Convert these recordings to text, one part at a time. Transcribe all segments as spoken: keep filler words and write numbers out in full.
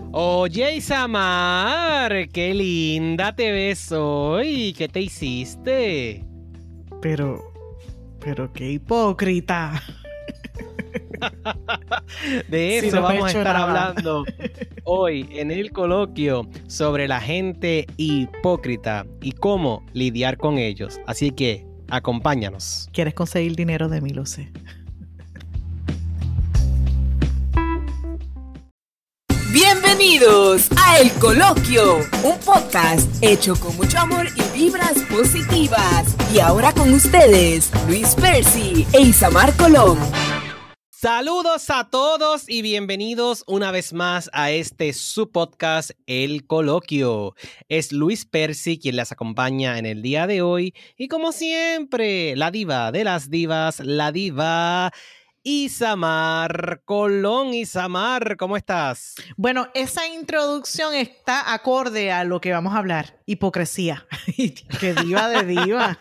Oye, Isamar, qué linda te ves hoy. ¿Qué te hiciste? Pero, pero qué hipócrita. De eso Si no me vamos a he hecho estar nada. hablando hoy en el coloquio sobre la gente hipócrita y cómo lidiar con ellos. Así que acompáñanos. ¿Quieres conseguir dinero de mí, lo sé? Bienvenidos a El Coloquio, un podcast hecho con mucho amor y vibras positivas. Y ahora con ustedes, Luis Percy e Isamar Colón. Saludos a todos y bienvenidos una vez más a este su podcast El Coloquio. Es Luis Percy quien les acompaña en el día de hoy y como siempre, la diva de las divas, la diva Isamar Colón. Isamar, ¿cómo estás? Bueno, esa introducción está acorde a lo que vamos a hablar. Hipocresía. ¡Qué diva de diva!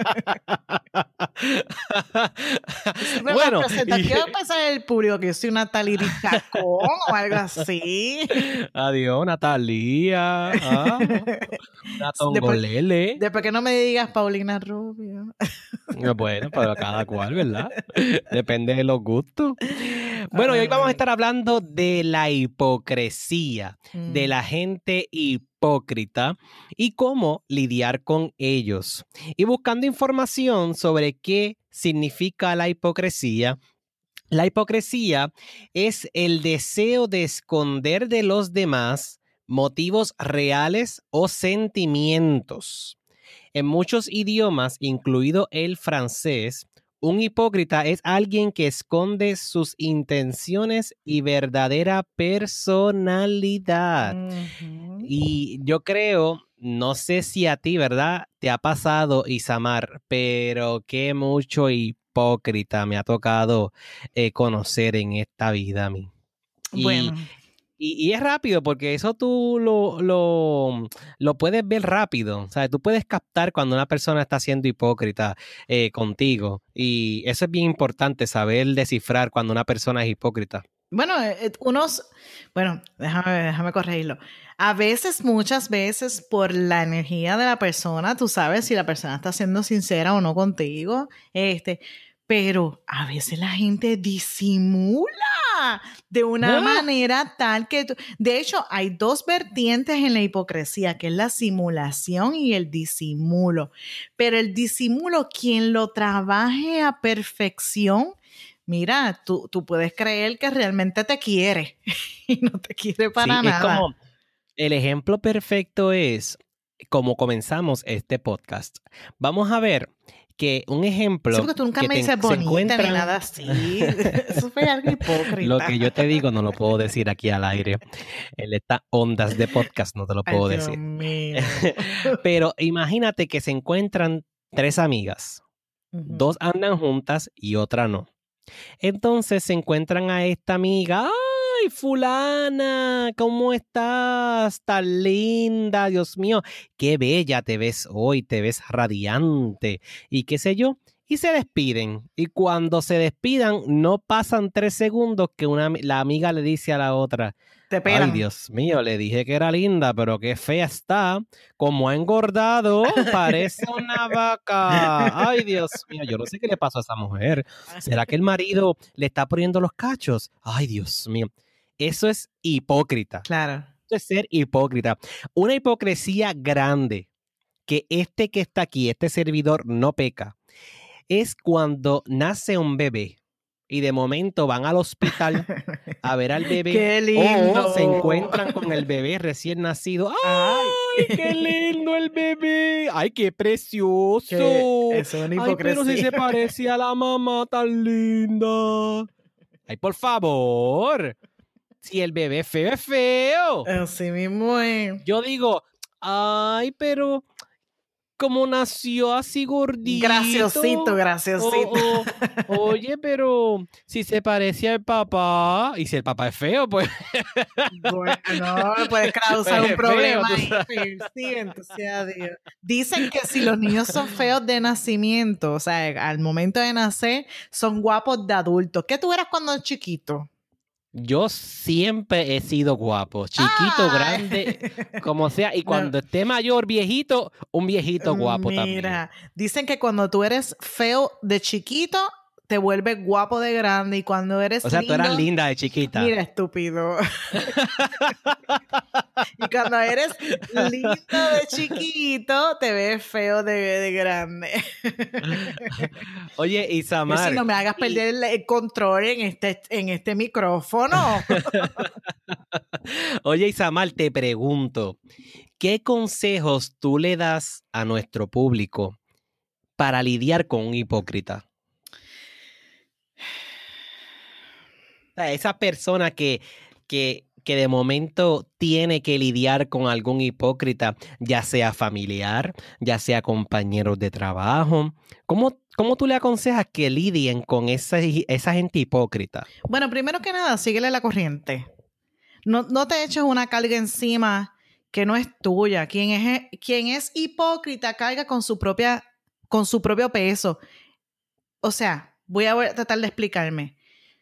Bueno, la presentación va a pensar el público que yo soy una Taliricacón o algo así. Adiós, Natalia. Ah, una tongolele. Después, después que no me digas Paulina Rubio. Bueno, para cada cual, ¿verdad? Depende de los gustos. Bueno, y hoy vamos a estar hablando de la hipocresía, mm. de la gente hipócrita y cómo lidiar con ellos. Y buscando información sobre qué significa la hipocresía. La hipocresía es el deseo de esconder de los demás motivos reales o sentimientos. En muchos idiomas, incluido el francés, un hipócrita es alguien que esconde sus intenciones y verdadera personalidad. Uh-huh. Y yo creo, no sé si a ti, ¿verdad? Te ha pasado, Isamar, pero qué mucho hipócrita me ha tocado eh, conocer en esta vida a mí. Y, bueno. Y, y es rápido porque eso tú lo, lo, lo puedes ver rápido. O sea, tú puedes captar cuando una persona está siendo hipócrita eh, contigo. Y eso es bien importante, saber descifrar cuando una persona es hipócrita. Bueno, unos, bueno, déjame, déjame corregirlo. A veces, muchas veces, por la energía de la persona, tú sabes si la persona está siendo sincera o no contigo. Este, pero a veces la gente disimula de una ¿Ah? manera tal que... Tú, de hecho, hay dos vertientes en la hipocresía, que es la simulación y el disimulo. Pero el disimulo, quien lo trabaje a perfección, mira, tú, tú puedes creer que realmente te quiere y no te quiere para sí, nada. Es como, el ejemplo perfecto es como comenzamos este podcast. Vamos a ver que un ejemplo... Sí, porque tú nunca que me te, dices bonita encuentran... ni nada así. Eso fue algo hipócrita. Lo que yo te digo no lo puedo decir aquí al aire. En estas ondas de podcast no te lo puedo Ay, decir. Dios mío. Pero imagínate que se encuentran tres amigas. Uh-huh. Dos andan juntas y otra no. Entonces se encuentran a esta amiga. ¡Ay, fulana! ¿Cómo estás? Tan linda, Dios mío. Qué bella te ves hoy, te ves radiante. Y qué sé yo. Y se despiden. Y cuando se despidan, no pasan tres segundos que una, la amiga le dice a la otra: te pelan. Ay, Dios mío, le dije que era linda, pero qué fea está. Como ha engordado, parece una vaca. Ay, Dios mío, yo no sé qué le pasó a esa mujer. ¿Será que el marido le está poniendo los cachos? Ay, Dios mío. Eso es hipócrita. Claro. Eso es ser hipócrita. Una hipocresía grande, que este que está aquí, este servidor, no peca, es cuando nace un bebé y de momento van al hospital a ver al bebé. ¡Qué lindo! O se encuentran con el bebé recién nacido. ¡Ay, Ay qué lindo el bebé! ¡Ay, qué precioso! ¿Qué? Eso es una hipocresía. Ay, pero si se parece a la mamá tan linda. ¡Ay, por favor! Si el bebé es feo, es feo. Así mismo es. Yo digo, ay, pero... como nació así gordito. Graciosito, graciosito. Oh, oh, oye, pero si se parece al papá, y si el papá es feo, pues... Bueno, no, puedes causar pues un problema feo, ahí. Sí, entonces, Dios. Dicen que si los niños son feos de nacimiento, o sea, al momento de nacer, son guapos de adultos. ¿Qué tú eras cuando chiquito? Yo siempre he sido guapo, chiquito, ¡Ah! grande, como sea. Y cuando No. esté mayor, viejito, un viejito guapo Mira, también. Mira, dicen que cuando tú eres feo de chiquito, te vuelves guapo de grande. Y cuando eres O sea, lindo... tú eras linda de chiquita. Mira, estúpido. Y cuando eres lindo de chiquito, te ves feo de, de grande. Oye, Isamar. Si no me hagas perder el, el control en este, en este micrófono. Oye, Isamar, te pregunto, ¿qué consejos tú le das a nuestro público para lidiar con un hipócrita? O sea, esa persona que, que, que de momento tiene que lidiar con algún hipócrita, ya sea familiar, ya sea compañeros de trabajo. ¿Cómo, cómo tú le aconsejas que lidien con esa, esa gente hipócrita? Bueno, primero que nada, síguele la corriente. No, no te eches una carga encima que no es tuya. Quien es, quien es hipócrita carga con su propia, con su propio peso. O sea, voy a tratar de explicarme.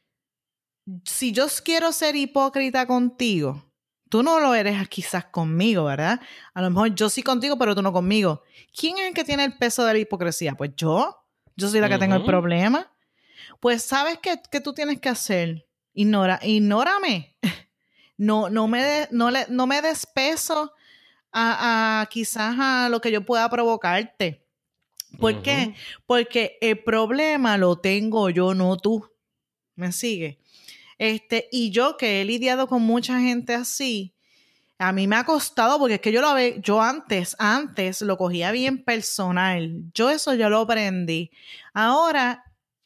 Si yo quiero ser hipócrita contigo, tú no lo eres quizás conmigo, ¿verdad? A lo mejor yo sí contigo, pero tú no conmigo. ¿Quién es el que tiene el peso de la hipocresía? Pues yo. Yo soy la que uh-huh. tengo el problema. Pues, ¿sabes qué, qué tú tienes que hacer? Ignora, ignórame. No, no, me de, no, le, no me des peso a, a quizás a lo que yo pueda provocarte. ¿Por uh-huh. qué? Porque el problema lo tengo yo, no tú. ¿Me sigue? Este, y yo que he lidiado con mucha gente así, a mí me ha costado, porque es que yo lo ve, yo antes, antes lo cogía bien personal. Yo eso ya lo aprendí. Ahora,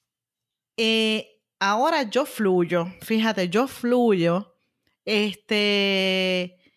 eh, ahora yo fluyo. Fíjate, yo fluyo. Este,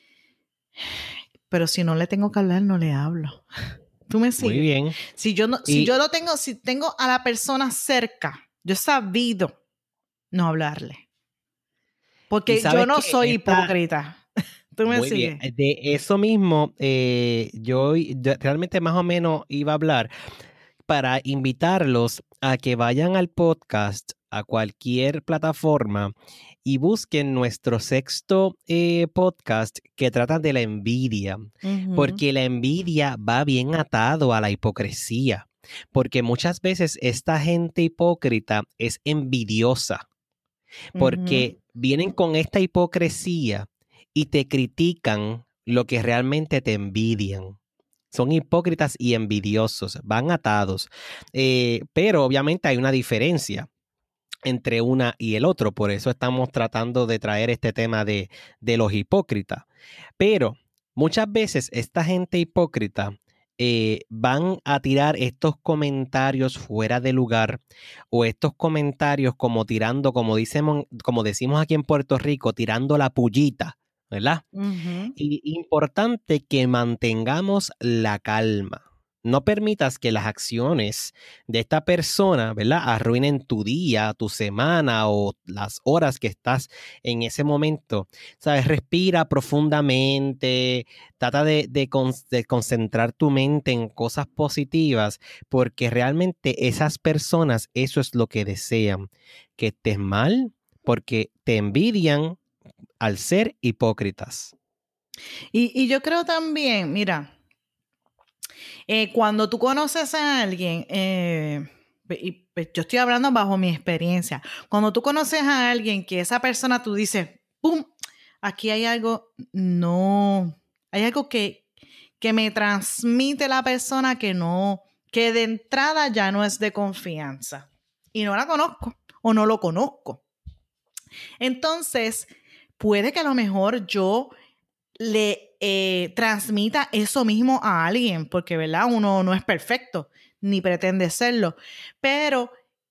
pero si no le tengo que hablar, no le hablo. ¿Tú me sigues? Muy bien. Si yo no, y... si yo lo tengo, si tengo a la persona cerca, yo he sabido no hablarle. Porque yo no soy esta... hipócrita. ¿Tú me Muy sigues? Bien. De eso mismo, eh, yo de, realmente más o menos iba a hablar para invitarlos a que vayan al podcast, a cualquier plataforma, y busquen nuestro sexto eh, podcast que trata de la envidia, uh-huh. porque la envidia va bien atado a la hipocresía, porque muchas veces esta gente hipócrita es envidiosa, porque uh-huh. vienen con esta hipocresía y te critican lo que realmente te envidian. Son hipócritas y envidiosos, van atados. Eh, pero obviamente hay una diferencia entre una y el otro. Por eso estamos tratando de traer este tema de, de los hipócritas. Pero muchas veces esta gente hipócrita eh, van a tirar estos comentarios fuera de lugar o estos comentarios como tirando, como, decimos, como decimos aquí en Puerto Rico, tirando la pullita, ¿verdad? Uh-huh. Y importante que mantengamos la calma. No permitas que las acciones de esta persona, ¿verdad?, arruinen tu día, tu semana o las horas que estás en ese momento. ¿Sabes? Respira profundamente, trata de, de, con, de concentrar tu mente en cosas positivas, porque realmente esas personas eso es lo que desean, que estés mal, porque te envidian al ser hipócritas. Y, y yo creo también, mira, eh, cuando tú conoces a alguien, eh, y, pues, yo estoy hablando bajo mi experiencia, cuando tú conoces a alguien que esa persona tú dices, ¡pum!, aquí hay algo, no, hay algo que, que me transmite la persona que no, que de entrada ya no es de confianza y no la conozco o no lo conozco. Entonces, puede que a lo mejor yo le eh, transmita eso mismo a alguien, porque, ¿verdad?, uno no es perfecto, ni pretende serlo. Pero,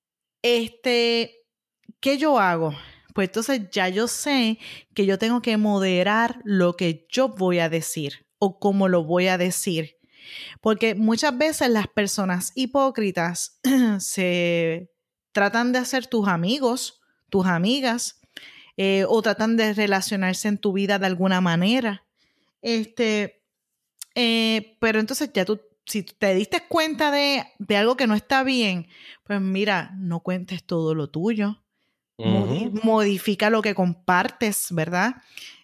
este, ¿qué yo hago? Pues entonces ya yo sé que yo tengo que moderar lo que yo voy a decir o cómo lo voy a decir. Porque muchas veces las personas hipócritas se tratan de hacer tus amigos, tus amigas, Eh, o tratan de relacionarse en tu vida de alguna manera. Este, eh, pero entonces ya tú, si te diste cuenta de, de algo que no está bien, pues mira, no cuentes todo lo tuyo. Modi- Ujú. modifica lo que compartes, ¿verdad?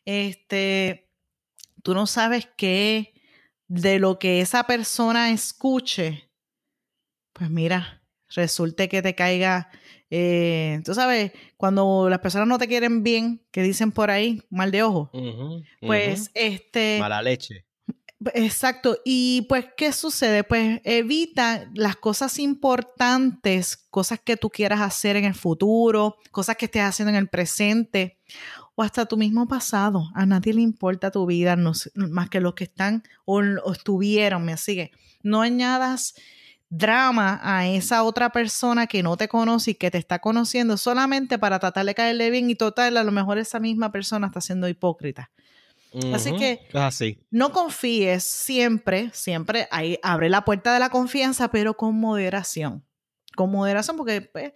Este, tú no sabes qué de lo que esa persona escuche, pues mira, resulte que te caiga, eh, tú sabes, cuando las personas no te quieren bien, que dicen por ahí, mal de ojo, Ujú, pues ujú. este, Mala leche. exacto, y pues, ¿qué sucede? Pues evita las cosas importantes, cosas que tú quieras hacer en el futuro, cosas que estés haciendo en el presente, o hasta tu mismo pasado. A nadie le importa tu vida, no sé, más que los que están o, o estuvieron, me sigue. No añadas drama a esa otra persona que no te conoce y que te está conociendo solamente para tratar de caerle bien, y total, a lo mejor esa misma persona está siendo hipócrita. Así Ujú. que Es así. no confíes siempre, siempre ahí abre la puerta de la confianza, pero con moderación. Con moderación, porque pues,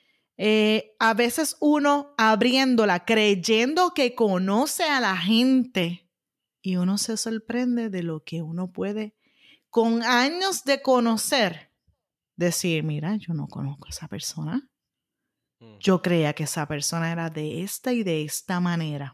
eh, a veces uno abriéndola, creyendo que conoce a la gente, y uno se sorprende de lo que uno puede, con años de conocer, decir, mira, yo no conozco a esa persona. Yo creía que esa persona era de esta y de esta manera.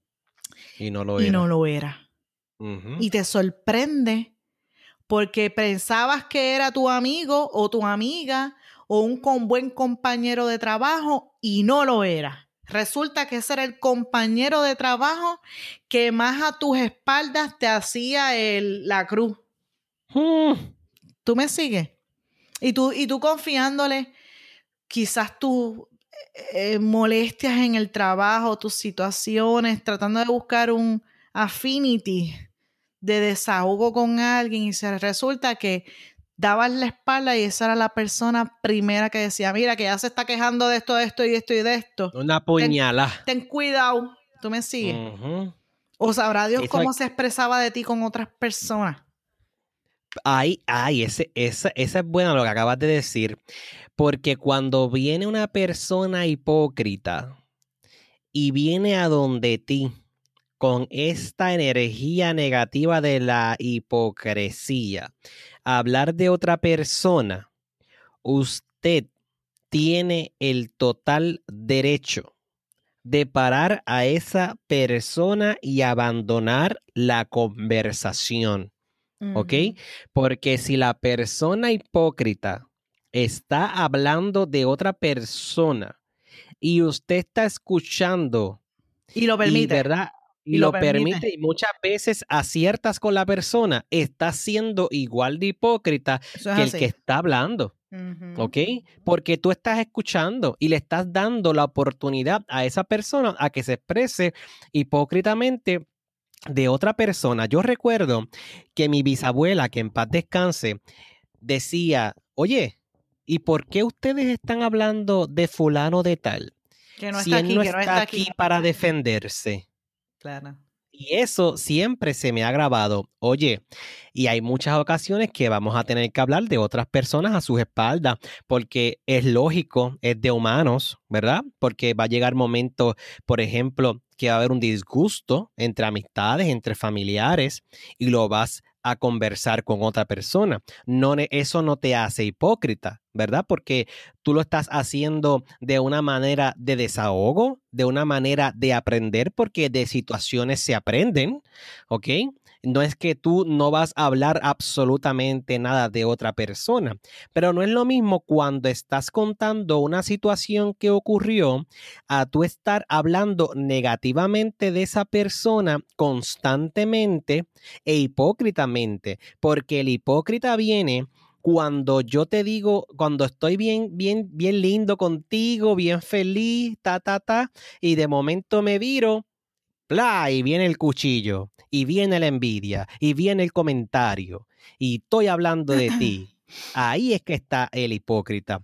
Y no lo Y era. no lo era. Ujú. Y te sorprende porque pensabas que era tu amigo o tu amiga o un con buen compañero de trabajo y no lo era. Resulta que ese era el compañero de trabajo que más a tus espaldas te hacía el, la cruz. Mm. ¿Tú me sigues? Y tú, y tú confiándole quizás tus eh, molestias en el trabajo, tus situaciones, tratando de buscar un affinity de desahogo con alguien, y se resulta que dabas la espalda y esa era la persona primera que decía, mira, que ya se está quejando de esto, de esto y de esto y de esto. Una Ten, puñalada. ten cuidado. ¿Tú me sigues? Ujú. O sabrá Dios Eso cómo es- se expresaba de ti con otras personas. Ay, ay, ese, esa, esa es buena lo que acabas de decir. Porque cuando viene una persona hipócrita y viene a donde ti con esta energía negativa de la hipocresía, a hablar de otra persona, usted tiene el total derecho de parar a esa persona y abandonar la conversación, ¿ok? Ujú. Porque si la persona hipócrita está hablando de otra persona y usted está escuchando Y lo y, permite. ¿verdad? Y Y lo lo permite. permite y muchas veces aciertas con la persona, está siendo igual de hipócrita Eso es que el así. que está hablando. Ujú. ¿Ok? Porque tú estás escuchando y le estás dando la oportunidad a esa persona a que se exprese hipócritamente de otra persona. Yo recuerdo que mi bisabuela, que en paz descanse, decía, oye, ¿y por qué ustedes están hablando de fulano de tal? Que no Si está él aquí, no que no está está aquí. aquí para defenderse. Claro. Y eso siempre se me ha grabado. Oye, y hay muchas ocasiones que vamos a tener que hablar de otras personas a sus espaldas, porque es lógico, es de humanos, ¿verdad? Porque va a llegar momentos, por ejemplo, que va a haber un disgusto entre amistades, entre familiares, y lo vas a conversar con otra persona. No, eso no te hace hipócrita, ¿verdad? Porque tú lo estás haciendo de una manera de desahogo, de una manera de aprender, porque de situaciones se aprenden, ¿ok? No es que tú no vas a hablar absolutamente nada de otra persona, pero no es lo mismo cuando estás contando una situación que ocurrió a tú estar hablando negativamente de esa persona constantemente e hipócritamente, porque el hipócrita viene cuando yo te digo, cuando estoy bien, bien, bien lindo contigo, bien feliz, ta, ta, ta, y de momento me viro, bla, y viene el cuchillo, y viene la envidia, y viene el comentario, y estoy hablando de ti. Ahí es que está el hipócrita.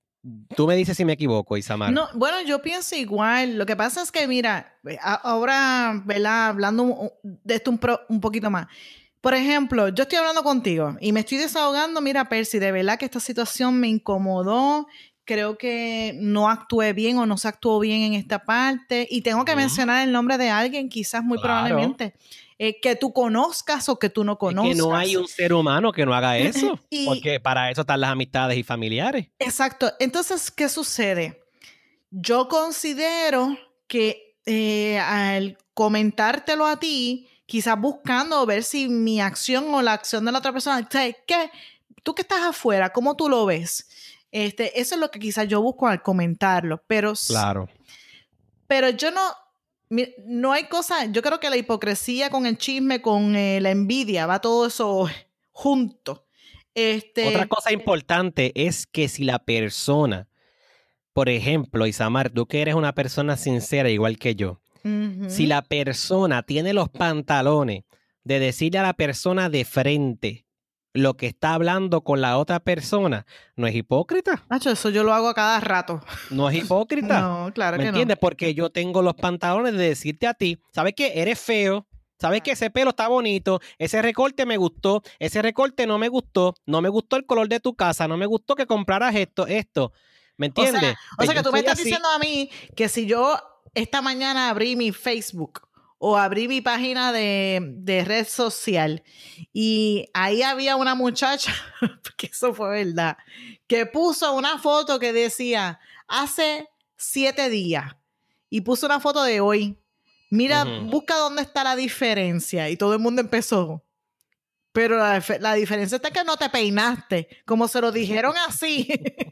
Tú me dices si me equivoco, Isamar. No, bueno, yo pienso igual. Lo que pasa es que, mira, a- ahora, ¿verdad? Hablando un- de esto un, pro- un poquito más. Por ejemplo, yo estoy hablando contigo y me estoy desahogando. Mira, Percy, de verdad que esta situación me incomodó. Creo que no actué bien o no se actuó bien en esta parte. Y tengo que Ujú. mencionar el nombre de alguien, quizás muy Claro. probablemente, eh, que tú conozcas o que tú no Es conozcas. que no hay un ser humano que no haga eso, Y- porque para eso están las amistades y familiares. Exacto. Entonces, ¿qué sucede? yo considero que eh, al comentártelo a ti, quizás buscando ver si mi acción o la acción de la otra persona, ¿sabes qué? Tú que estás afuera, ¿cómo tú lo ves? Este, eso es lo que quizás yo busco al comentarlo, pero, Claro. pero yo no, no hay cosa, yo creo que la hipocresía con el chisme, con eh, la envidia, va todo eso junto. Este, Otra cosa importante es que si la persona, por ejemplo, Isamar, tú que eres una persona sincera igual que yo, uh-huh. si la persona tiene los pantalones de decirle a la persona de frente lo que está hablando con la otra persona, ¿no es hipócrita? Nacho, eso yo lo hago a cada rato. ¿No es hipócrita? No, claro que no. ¿Me entiendes? Porque yo tengo los pantalones de decirte a ti, ¿sabes qué? Eres feo. ¿Sabes que ese pelo está bonito? Ese recorte me gustó. Ese recorte no me gustó. No me gustó el color de tu casa. No me gustó que compraras esto, esto. ¿Me entiendes? O sea, o sea que tú me estás así. diciendo a mí que si yo esta mañana abrí mi Facebook o abrí mi página de, de red social y ahí había una muchacha, porque eso fue verdad, que puso una foto que decía hace siete días y puso una foto de hoy. Mira, uh-huh. busca dónde está la diferencia. Y todo el mundo empezó. Pero la, la diferencia está que no te peinaste. Como se lo dijeron así.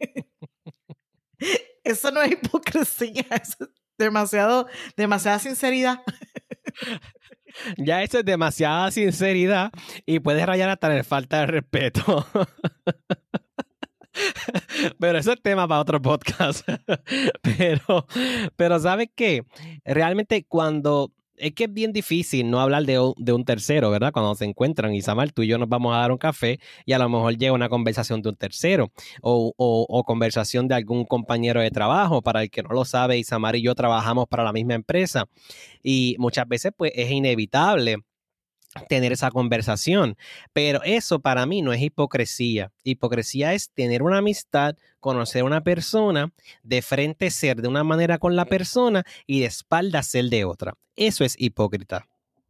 Eso no es hipocresía. Eso es demasiado, demasiada sinceridad. Ya eso es demasiada sinceridad. Y puedes rayar hasta en falta de respeto. Pero eso es tema para otro podcast. pero, pero ¿sabes qué? Realmente cuando... Es que es bien difícil no hablar de un, de un tercero, ¿verdad? Cuando se encuentran, Isamar, tú y yo nos vamos a dar un café y a lo mejor llega una conversación de un tercero o, o, o conversación de algún compañero de trabajo. Para el que no lo sabe, Isamar y yo trabajamos para la misma empresa y muchas veces pues es inevitable tener esa conversación, pero eso para mí no es hipocresía. Hipocresía es tener una amistad, conocer a una persona, de frente ser de una manera con la persona y de espaldas ser de otra. Eso es hipócrita.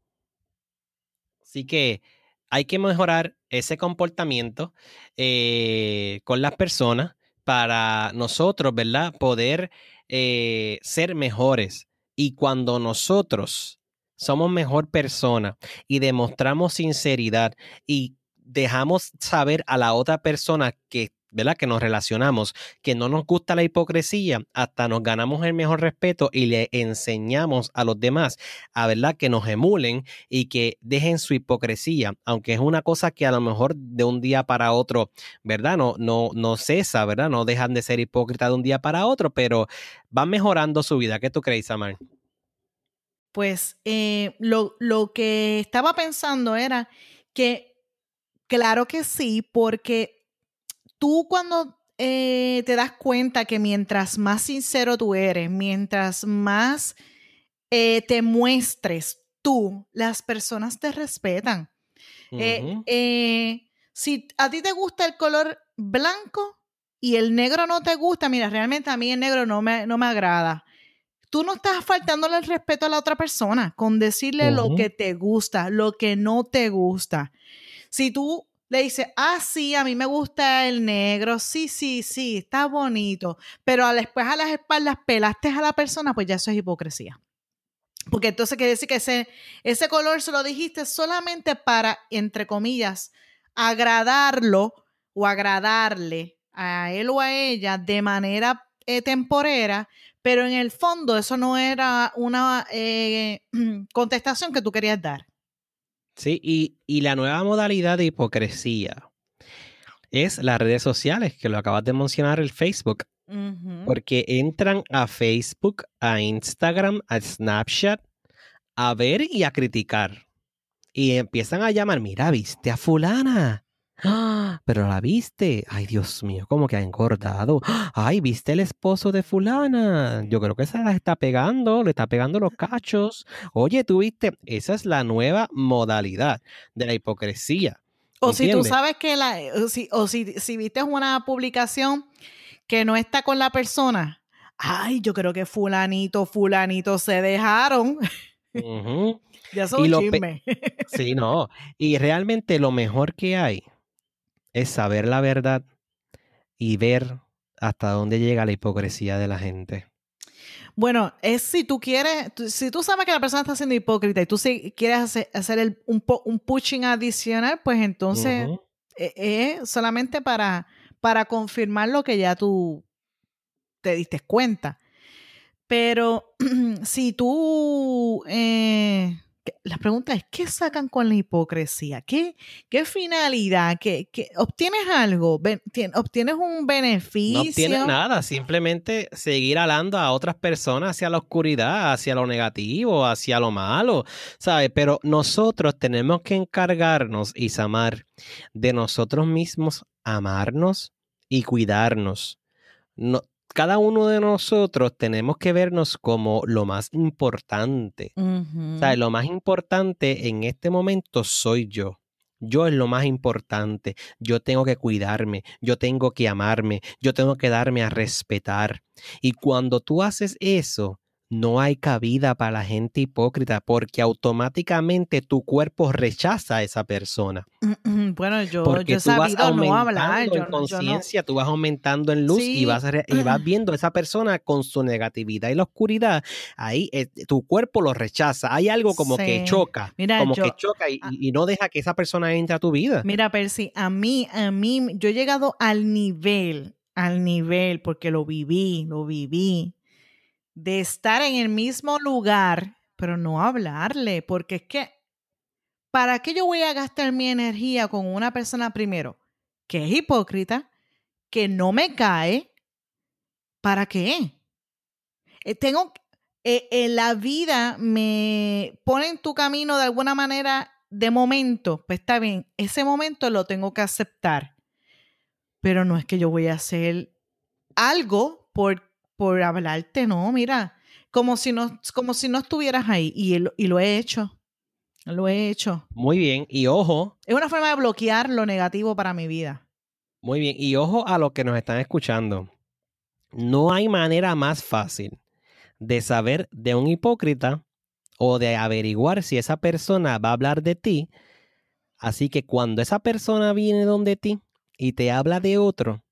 Así que hay que mejorar ese comportamiento eh, con las personas para nosotros, ¿verdad? Poder eh, ser mejores. Y cuando nosotros somos mejor persona y demostramos sinceridad y dejamos saber a la otra persona que, ¿verdad? Que nos relacionamos, que no nos gusta la hipocresía, hasta nos ganamos el mejor respeto y le enseñamos a los demás a, ¿verdad? Que nos emulen y que dejen su hipocresía, aunque es una cosa que a lo mejor de un día para otro, ¿verdad? No, no, no cesa, ¿verdad? No dejan de ser hipócritas de un día para otro, pero van mejorando su vida. ¿Qué tú crees, Samar? Pues eh, lo, lo que estaba pensando era que claro que sí, porque tú cuando eh, te das cuenta que mientras más sincero tú eres, mientras más eh, te muestres tú, las personas te respetan. Uh-huh. eh, eh, si a ti te gusta el color blanco y el negro no te gusta, mira, realmente a mí el negro no me, no me agrada. Tú no estás faltándole el respeto a la otra persona con decirle uh-huh. lo que te gusta, lo que no te gusta. Si tú le dices, ah, sí, a mí me gusta el negro, sí, sí, sí, está bonito, pero después a las espaldas pelaste a la persona, pues ya eso es hipocresía. Porque entonces quiere decir que ese, ese color se lo dijiste solamente para, entre comillas, agradarlo o agradarle a él o a ella de manera eh, temporera, pero en el fondo eso no era una eh, contestación que tú querías dar. Sí, y, y la nueva modalidad de hipocresía es las redes sociales, que lo acabas de mencionar, el Facebook. Uh-huh. Porque entran a Facebook, a Instagram, a Snapchat, a ver y a criticar. Y empiezan a llamar, mira, ¿viste a fulana? ¡Ah! Pero la viste. Ay, Dios mío, ¿cómo que ha engordado? Ay, ¿viste el esposo de fulana? Yo creo que se la está pegando, le está pegando los cachos. Oye, ¿tú viste? Esa es la nueva modalidad de la hipocresía. O si tú sabes que la, o si, o si, si viste una publicación que no está con la persona, ay, yo creo que fulanito, fulanito se dejaron. Uh-huh. Ya son un chisme. Pe- sí, no. Y realmente lo mejor que hay es saber la verdad y ver hasta dónde llega la hipocresía de la gente. Bueno, es si tú quieres, tú- si tú sabes que la persona está siendo hipócrita y tú si quieres hacer, hacer el, un, po- un pushing adicional, pues entonces Ujú. eh, es solamente para, para confirmar lo que ya tú te diste cuenta. Pero si tú, eh, que- la pregunta es, ¿qué sacan con la hipocresía? ¿Qué, qué finalidad? ¿Qué, qué- obtienes algo? Ven- tien- ¿Obtienes un No obtienes beneficio? nada, simplemente seguir alando a otras personas hacia la oscuridad, hacia lo negativo, hacia lo malo, ¿sabes? Pero nosotros tenemos que encargarnos, Isamar, de nosotros mismos amarnos y cuidarnos. No, cada uno de nosotros tenemos que vernos como lo más importante. O sea, Ujú. lo más importante en este momento soy yo. Yo es lo más importante. Yo tengo que cuidarme, yo tengo que amarme, yo tengo que darme a respetar. Y cuando tú haces eso, no hay cabida para la gente hipócrita porque automáticamente tu cuerpo rechaza a esa persona. Bueno, yo, yo Porque he tú vas sabido no hablar, aumentando en yo, no- yo no, conciencia, tú vas aumentando en luz y vas, sí, re- y vas viendo a esa persona con su negatividad y la oscuridad. Ahí eh, tu cuerpo lo rechaza. Hay algo como que sí. choca, Mira, como que yo, choca y, a- y- y no deja que esa persona entre a tu vida. mira, Percy, a mí, a mí, yo he llegado al nivel, al nivel, porque lo viví, lo viví, de estar en el mismo lugar, pero no hablarle, porque es que, ¿para qué yo voy a gastar mi energía con una persona primero que es hipócrita, que no me cae? ¿Para qué? Eh, tengo, eh, eh, la vida me pone en tu camino de alguna manera de momento, pues está bien, ese momento lo tengo que aceptar, pero no es que yo voy a hacer algo por, por hablarte, no, mira, como si no, como si no estuvieras ahí y, el- y lo he hecho, lo he hecho. Muy bien, y ojo, Es una forma de bloquear lo negativo para mi vida. muy bien, y ojo a los que nos están escuchando. No hay manera más fácil de saber de un hipócrita o de averiguar si esa persona va a hablar de ti. Así que cuando esa persona viene donde ti y te habla de otro,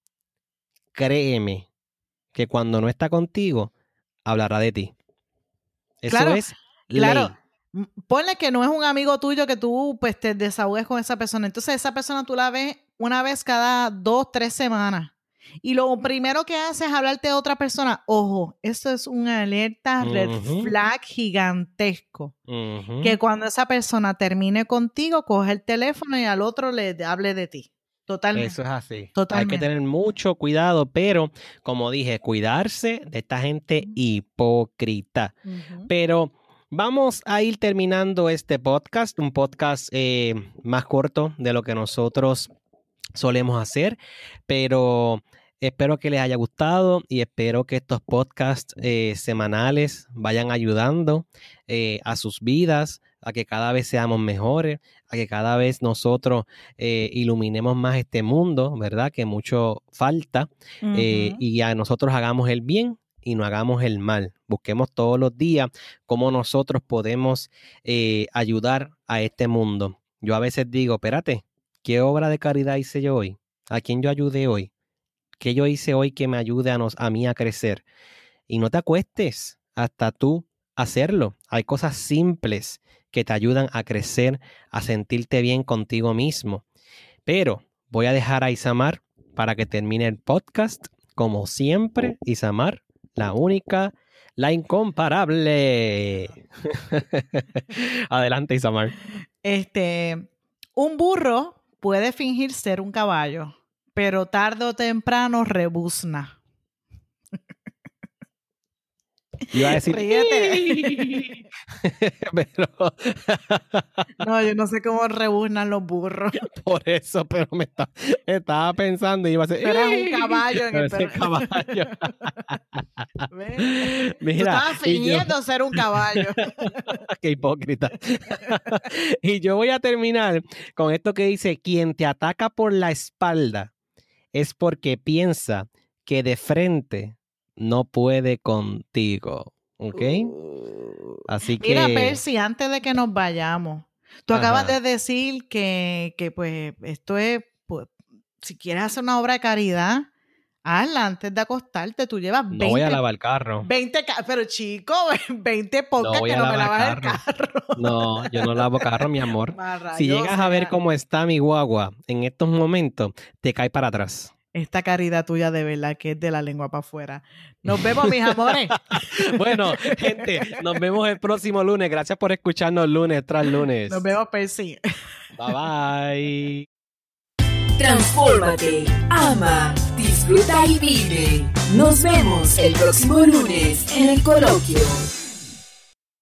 créeme que cuando no está contigo, hablará de ti. Eso Claro, es claro. ley. M- Ponle que no es un amigo tuyo que tú pues te desahogues con esa persona. Entonces esa persona tú la ves una vez cada dos, tres semanas. Y lo primero que hace es hablarte de otra persona. Ojo, eso es una alerta red Ujú, flag gigantesco. ujú. Que cuando esa persona termine contigo, coge el teléfono y al otro le hable de ti. Totalmente. Eso es así. Hay que Totalmente. tener mucho cuidado, pero como dije, cuidarse de esta gente hipócrita. Ujú. Pero vamos a ir terminando este podcast, un podcast eh, más corto de lo que nosotros solemos hacer, pero espero que les haya gustado y espero que estos podcasts eh, semanales vayan ayudando eh, a sus vidas, a que cada vez seamos mejores, a que cada vez nosotros eh, iluminemos más este mundo, ¿verdad? Que mucho falta eh, Ujú. y a nosotros hagamos el bien y no hagamos el mal. Busquemos todos los días cómo nosotros podemos eh, ayudar a este mundo. Yo a veces digo, espérate, ¿qué obra de caridad hice yo hoy? ¿A quién yo ayudé hoy? ¿Qué yo hice hoy que me ayude a, nos, a mí a crecer? Y no te acuestes hasta tú hacerlo. Hay cosas simples que te ayudan a crecer, a sentirte bien contigo mismo. Pero voy a dejar a Isamar para que termine el podcast. Como siempre, Isamar, la única, la incomparable. Adelante, Isamar. Este, un burro puede fingir ser un caballo, pero tarde o temprano rebuzna. Iba a decir, Ríete. pero No, yo no sé cómo rebuznan los burros. por eso, pero me está- estaba pensando y iba a ser, Pero es un caballo en pero el ese perro. caballo. ¿Ves? Tú Mira, estabas y yo, fingiendo ser un caballo. qué hipócrita. Y yo voy a terminar con esto que dice, quien te ataca por la espalda es porque piensa que de frente no puede contigo. ¿Ok? Así Mira, que, Percy, antes de que nos vayamos, tú acabas ajá, de decir que, que pues esto es, pues, si quieres hacer una obra de caridad, Hazla antes de acostarte. Tú llevas veinte... No voy a lavar el carro. veinte... Pero chico, veinte podcasts no que no me lavas el carro. No, yo no lavo carro, mi amor. Marra, si llegas sea. a ver cómo está mi guagua en estos momentos, te cae para atrás. Esta caridad tuya de verdad que es de la lengua para afuera. Nos vemos, mis amores. Bueno, gente, nos vemos el próximo lunes. Gracias por escucharnos lunes tras lunes. Nos vemos, Percy. Bye, bye. Transfórmate, ama, disfruta y vive. Nos vemos el próximo lunes en el coloquio.